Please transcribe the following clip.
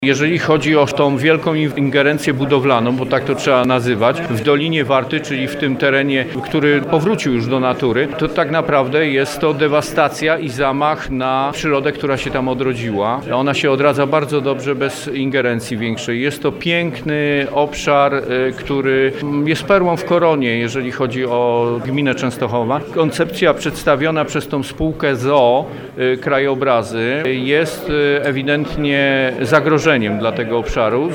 Jeżeli chodzi o tą wielką ingerencję budowlaną, bo tak to trzeba nazywać, w Dolinie Warty, czyli w tym terenie, który powrócił już do natury, to tak naprawdę jest to dewastacja i zamach na przyrodę, która się tam odrodziła. Ona się odradza bardzo dobrze, bez ingerencji większej. Jest to piękny obszar, który jest perłą w koronie, jeżeli chodzi o gminę Częstochowa. Koncepcja przedstawiona przez tą spółkę ZOO Krajobrazy jest ewidentnie zagrożeniem dla tego obszaru.